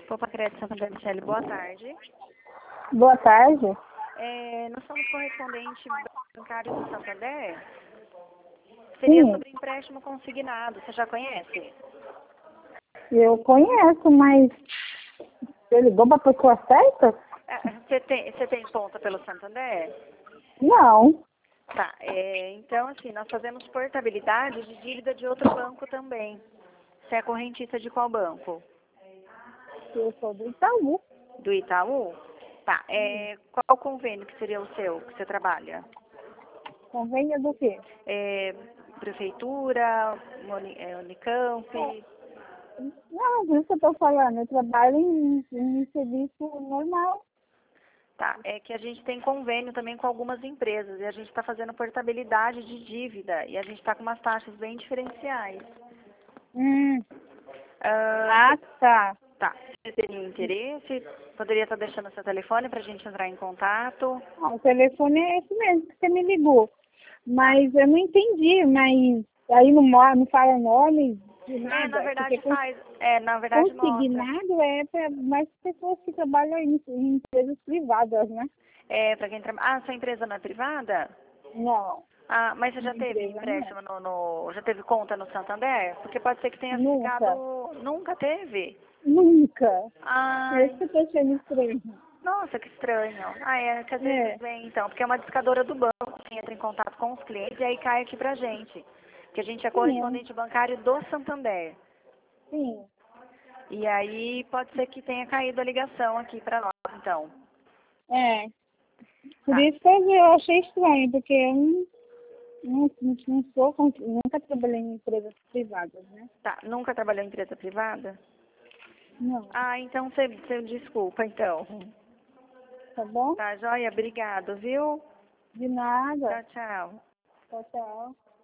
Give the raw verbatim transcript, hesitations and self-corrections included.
Poupa Crédito Santander, Michele, boa tarde. Boa tarde. É, nós somos correspondente bancário do Santander. Seria Sim, sobre empréstimo consignado, você já conhece? eu conheço, mas você ligou para a pessoa certa? É, Você tem, você tem conta pelo Santander? Não, Tá, é, então assim, nós fazemos portabilidade de dívida de outro banco também. Você é correntista de qual banco? eu sou do Itaú. Do Itaú? Tá, é, qual convênio que seria o seu, que você trabalha? Convênio do quê? É, prefeitura, Uni- é, Unicamp? Não, por isso que eu estou falando. Eu trabalho em, em serviço normal. Tá, é que a gente tem convênio também com algumas empresas e a gente está fazendo portabilidade de dívida e a gente está com umas taxas bem diferenciais. Hum. Ah, Ah, tá. tá, você teria interesse? Poderia estar deixando seu telefone para a gente entrar em contato? Ah, o telefone é esse mesmo que você me ligou. Mas eu não entendi, mas aí não, mo- não fala nome de É, na nada. Porque verdade faz, é, na verdade mostra. consignado é para mais pessoas que trabalham em, em empresas privadas, né? É, para quem trabalha. Ah, sua empresa não é privada? Não, Ah, mas você já minha teve empresa não. empréstimo no, no- já teve conta no Santander? Porque pode ser que tenha Nunca, ficado. Nunca teve? nunca. É Ai, isso que eu tô achando estranho. nossa, que estranho. Ah, é que às vezes É, vem então, porque é uma discadora do banco que entra em contato com os clientes e aí cai aqui pra gente. Que a gente é sim, é- correspondente bancário do Santander. sim. E aí pode ser que tenha caído a ligação aqui pra nós, então. É, por Tá. isso que eu achei estranho, porque eu não, não, não não sou, con- nunca trabalhei em empresas privadas, né? Tá. Nunca trabalhou em empresa privada? Não, Ah, então você, você desculpa, então. tá bom? Tá, joia? Obrigado, viu? De nada. Tchau, tchau. Tchau, tchau.